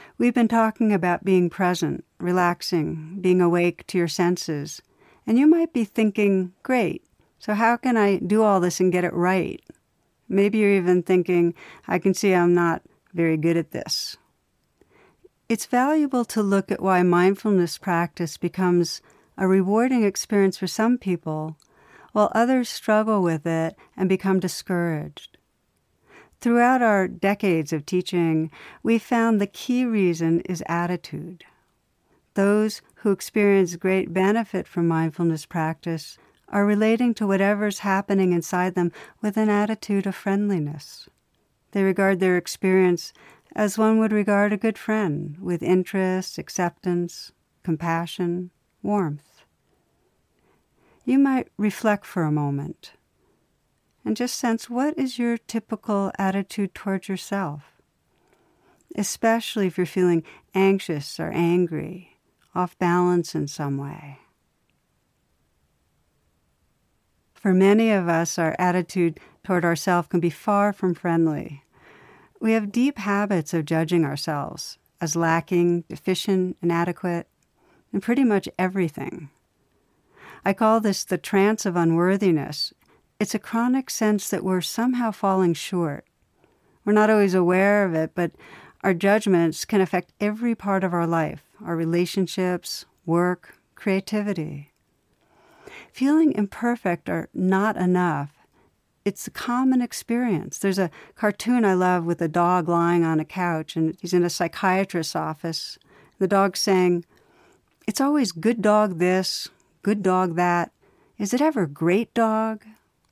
We've been talking about being present, relaxing, being awake to your senses. And you might be thinking, great, so how can I do all this and get it right? Maybe you're even thinking, I can see I'm not very good at this. It's valuable to look at why mindfulness practice becomes a rewarding experience for some people, while others struggle with it and become discouraged. Throughout our decades of teaching, we found the key reason is attitude. Those who experience great benefit from mindfulness practice are relating to whatever's happening inside them with an attitude of friendliness. They regard their experience as one would regard a good friend, with interest, acceptance, compassion, warmth. You might reflect for a moment and just sense, what is your typical attitude towards yourself? Especially if you're feeling anxious or angry, off balance in some way. For many of us, our attitude toward ourselves can be far from friendly. We have deep habits of judging ourselves as lacking, deficient, inadequate, in pretty much everything. I call this the trance of unworthiness. It's a chronic sense that we're somehow falling short. We're not always aware of it, but our judgments can affect every part of our life, our relationships, work, creativity. Feeling imperfect or not enough, it's a common experience. There's a cartoon I love with a dog lying on a couch, and he's in a psychiatrist's office. The dog's saying, "It's always good dog this, good dog that. Is it ever great dog?"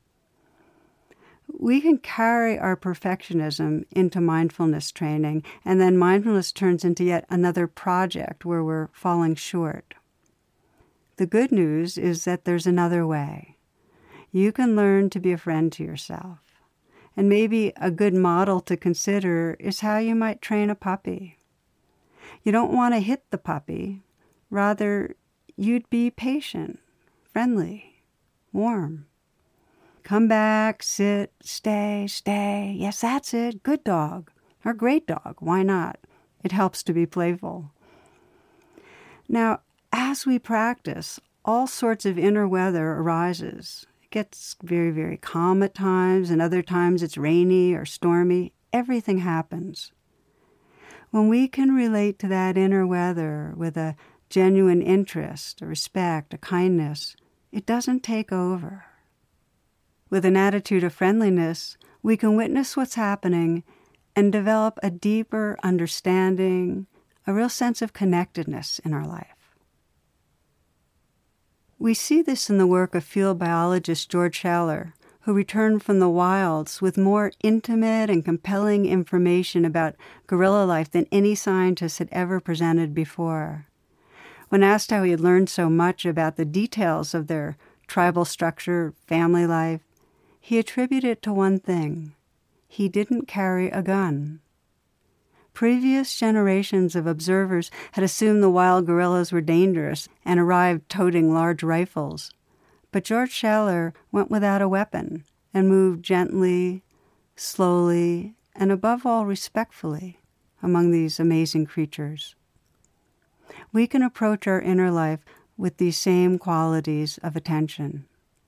We can carry our perfectionism into mindfulness training, and then mindfulness turns into yet another project where we're falling short. The good news is that there's another way. You can learn to be a friend to yourself. And maybe a good model to consider is how you might train a puppy. You don't want to hit the puppy. Rather, you'd be patient, friendly, warm. Come back, sit, stay. Yes, that's it. Good dog. Or great dog. Why not? It helps to be playful. Now, as we practice, all sorts of inner weather arises. It gets very, very calm at times, and other times it's rainy or stormy. Everything happens. When we can relate to that inner weather with a genuine interest, a respect, a kindness, it doesn't take over. With an attitude of friendliness, we can witness what's happening and develop a deeper understanding, a real sense of connectedness in our life. We see this in the work of field biologist George Schaller, who returned from the wilds with more intimate and compelling information about gorilla life than any scientist had ever presented before. When asked how he had learned so much about the details of their tribal structure, family life, he attributed it to one thing: he didn't carry a gun. Previous generations of observers had assumed the wild gorillas were dangerous and arrived toting large rifles. But George Schaller went without a weapon and moved gently, slowly, and above all respectfully among these amazing creatures. We can approach our inner life with these same qualities of attention.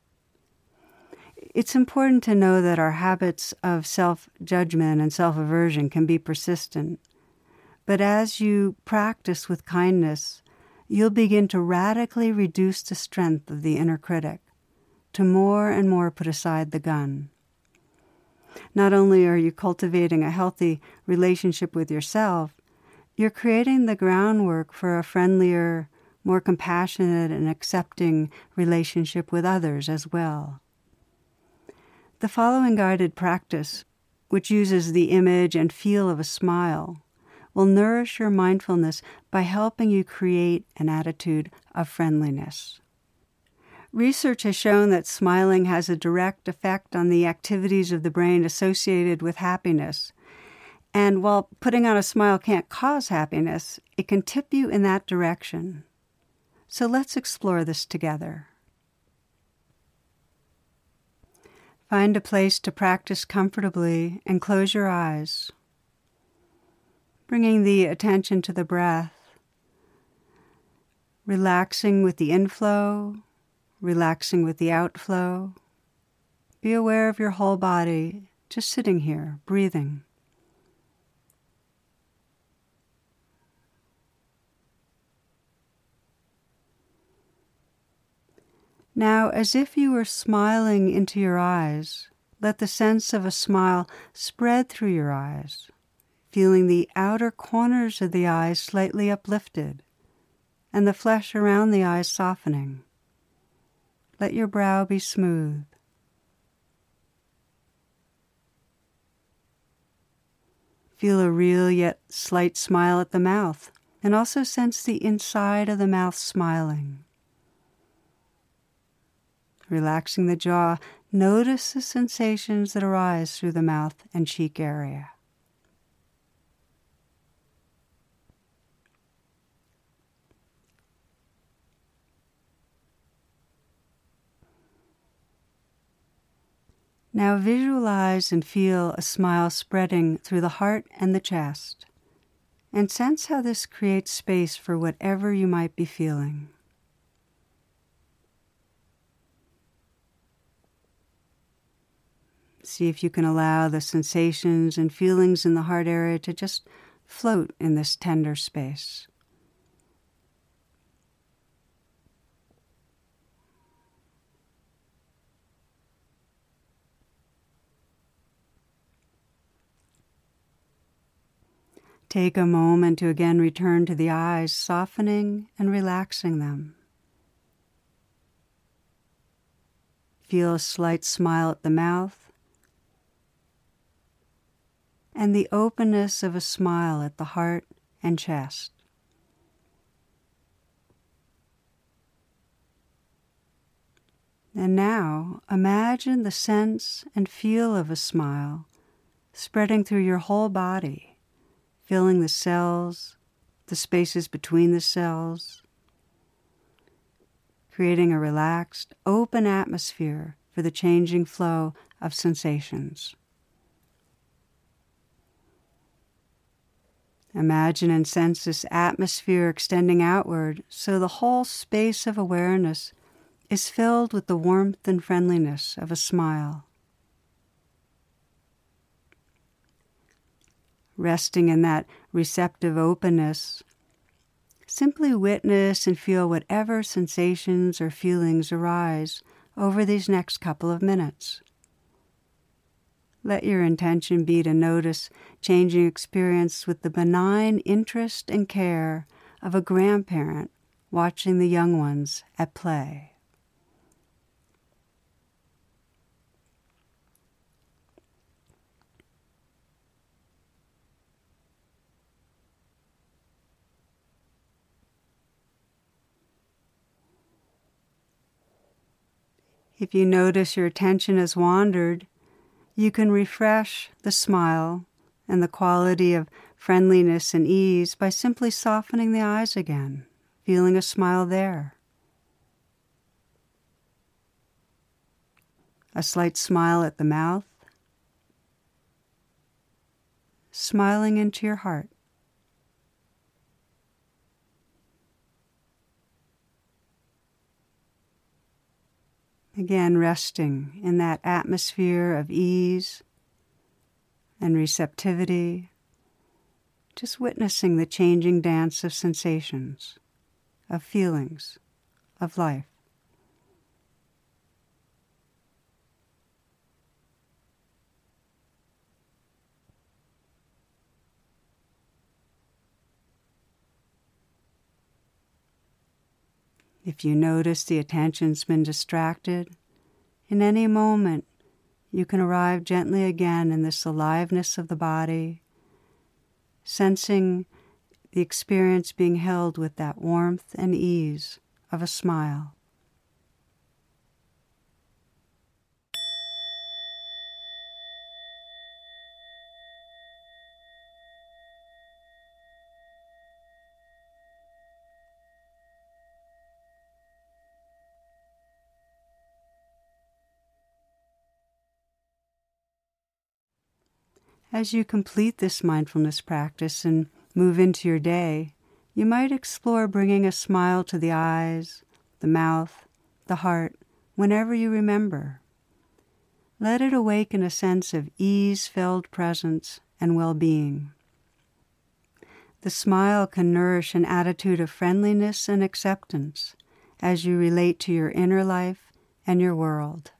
It's important to know that our habits of self-judgment and self-aversion can be persistent. But as you practice with kindness, you'll begin to radically reduce the strength of the inner critic, to more and more put aside the gun. Not only are you cultivating a healthy relationship with yourself, you're creating the groundwork for a friendlier, more compassionate and accepting relationship with others as well. The following guided practice, which uses the image and feel of a smile, will nourish your mindfulness by helping you create an attitude of friendliness. Research has shown that smiling has a direct effect on the activities of the brain associated with happiness. And while putting on a smile can't cause happiness, it can tip you in that direction. So let's explore this together. Find a place to practice comfortably and close your eyes. bringing the attention to the breath, relaxing with the inflow, relaxing with the outflow. Be aware of your whole body, just sitting here, breathing. Now, as if you were smiling into your eyes, let the sense of a smile spread through your eyes, feeling the outer corners of the eyes slightly uplifted and the flesh around the eyes softening. Let your brow be smooth. Feel a real yet slight smile at the mouth, and also sense the inside of the mouth smiling. Relaxing the jaw, notice the sensations that arise through the mouth and cheek area. Now visualize and feel a smile spreading through the heart and the chest, and sense how this creates space for whatever you might be feeling. See if you can allow the sensations and feelings in the heart area to just float in this tender space. Take a moment to again return to the eyes, softening and relaxing them. Feel a slight smile at the mouth and the openness of a smile at the heart and chest. And now imagine the sense and feel of a smile spreading through your whole body, filling the cells, the spaces between the cells, creating a relaxed, open atmosphere for the changing flow of sensations. Imagine and sense this atmosphere extending outward so the whole space of awareness is filled with the warmth and friendliness of a smile. Resting in that receptive openness, simply witness and feel whatever sensations or feelings arise over these next couple of minutes. Let your intention be to notice changing experience with the benign interest and care of a grandparent watching the young ones at play. If you notice your attention has wandered, you can refresh the smile and the quality of friendliness and ease by simply softening the eyes again, feeling a smile there. A slight smile at the mouth, smiling into your heart. Again, resting in that atmosphere of ease and receptivity, just witnessing the changing dance of sensations, of feelings, of life. If you notice the attention's been distracted, in any moment you can arrive gently again in this aliveness of the body, sensing the experience being held with that warmth and ease of a smile. As you complete this mindfulness practice and move into your day, you might explore bringing a smile to the eyes, the mouth, the heart, whenever you remember. Let it awaken a sense of ease-filled presence and well-being. The smile can nourish an attitude of friendliness and acceptance as you relate to your inner life and your world.